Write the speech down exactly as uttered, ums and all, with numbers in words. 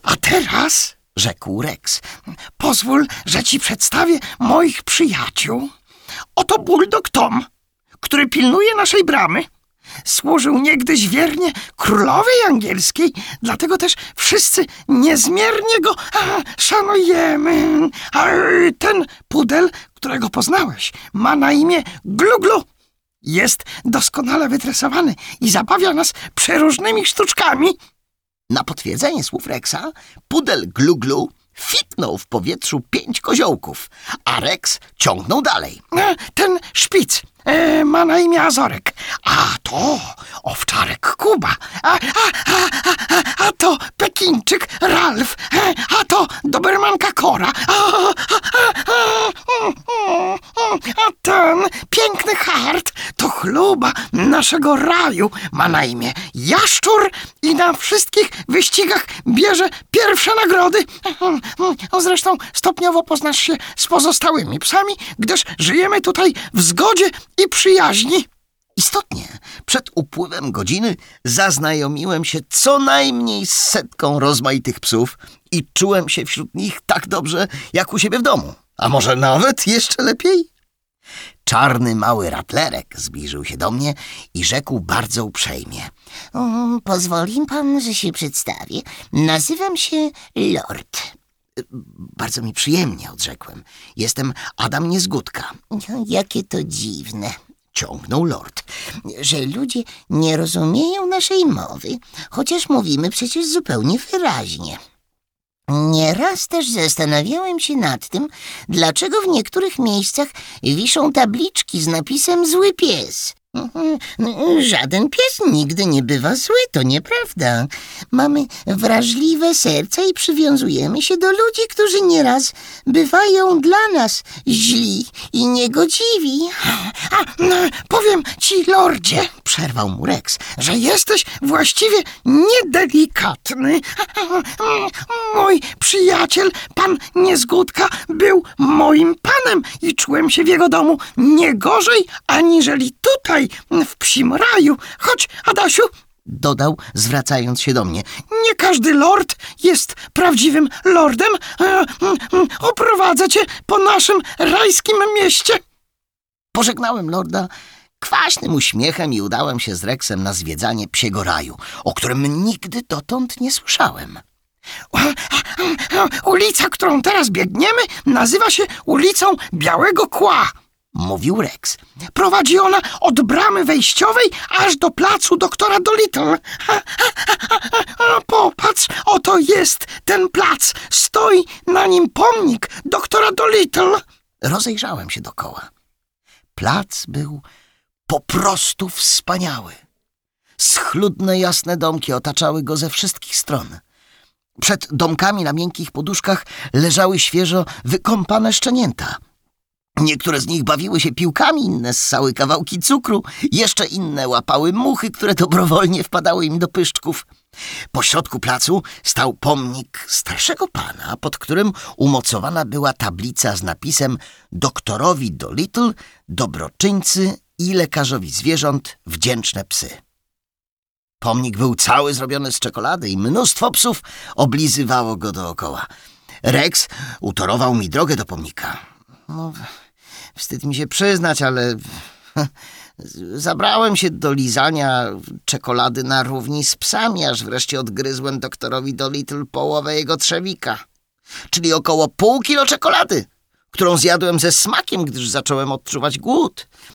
A teraz, rzekł Rex, pozwól, że ci przedstawię moich przyjaciół. Oto bulldog Tom, który pilnuje naszej bramy. Służył niegdyś wiernie królowej angielskiej, dlatego też wszyscy niezmiernie go a, szanujemy. A ten pudel, którego poznałeś, ma na imię Glu-Glu. Jest doskonale wytresowany i zabawia nas przeróżnymi sztuczkami. Na potwierdzenie słów Rexa, pudel Glu-Glu fitnął w powietrzu pięć koziołków, a Rex ciągnął dalej. Ten szpic e, ma na imię Azorek, a to owczarek Kuba, a, a, a, a, a to Pekińczyk Ralf, a to dobermanka Kora, a, a, a, a ten piękny Hart to chluba naszego raju, ma na imię Jaszczur i na wszystkich wyścigach bierze pierwsze nagrody. Zresztą stopniowo poznasz się z pozostałymi psami, gdyż żyjemy tutaj w zgodzie i przyjaźni. Istotnie, przed upływem godziny zaznajomiłem się co najmniej z setką rozmaitych psów i czułem się wśród nich tak dobrze, jak u siebie w domu. A może nawet jeszcze lepiej? Czarny mały ratlerek zbliżył się do mnie i rzekł bardzo uprzejmie. Um, pozwoli pan, że się przedstawię. Nazywam się Lord. Bardzo mi przyjemnie, odrzekłem. Jestem Adam Niezgódka. Jakie to dziwne, ciągnął Lord, że ludzie nie rozumieją naszej mowy, chociaż mówimy przecież zupełnie wyraźnie. Nieraz też zastanawiałem się nad tym, dlaczego w niektórych miejscach wiszą tabliczki z napisem zły pies. Żaden pies nigdy nie bywa zły, to nieprawda. Mamy wrażliwe serca i przywiązujemy się do ludzi, którzy nieraz bywają dla nas źli i niegodziwi. A, no, powiem ci, lordzie, przerwał mu Rex, że jesteś właściwie niedelikatny. Mój przyjaciel, pan Niezgódka, był moim panem i czułem się w jego domu nie gorzej, aniżeli tutaj w psim raju. Chodź, Adasiu, dodał, zwracając się do mnie. Nie każdy lord jest prawdziwym lordem. Oprowadzę cię po naszym rajskim mieście. Pożegnałem lorda kwaśnym uśmiechem i udałem się z Rexem na zwiedzanie psiego raju, o którym nigdy dotąd nie słyszałem. Ulica, którą teraz biegniemy, nazywa się ulicą Białego Kła, mówił Rex. Prowadzi ona od bramy wejściowej aż do placu doktora Dolittle. Popatrz, oto jest ten plac. Stoi na nim pomnik doktora Dolittle. Rozejrzałem się dokoła. Plac był po prostu wspaniały. Schludne, jasne domki otaczały go ze wszystkich stron. Przed domkami na miękkich poduszkach leżały świeżo wykąpane szczenięta. Niektóre z nich bawiły się piłkami, inne ssały kawałki cukru, jeszcze inne łapały muchy, które dobrowolnie wpadały im do pyszczków. Po środku placu stał pomnik starszego pana, pod którym umocowana była tablica z napisem doktorowi Dolittle, dobroczyńcy i lekarzowi zwierząt wdzięczne psy. Pomnik był cały zrobiony z czekolady i mnóstwo psów oblizywało go dookoła. Rex utorował mi drogę do pomnika. No, wstyd mi się przyznać, ale zabrałem się do lizania czekolady na równi z psami, aż wreszcie odgryzłem doktorowi Dolittle połowę jego trzewika, czyli około pół kilo czekolady, którą zjadłem ze smakiem, gdyż zacząłem odczuwać głód.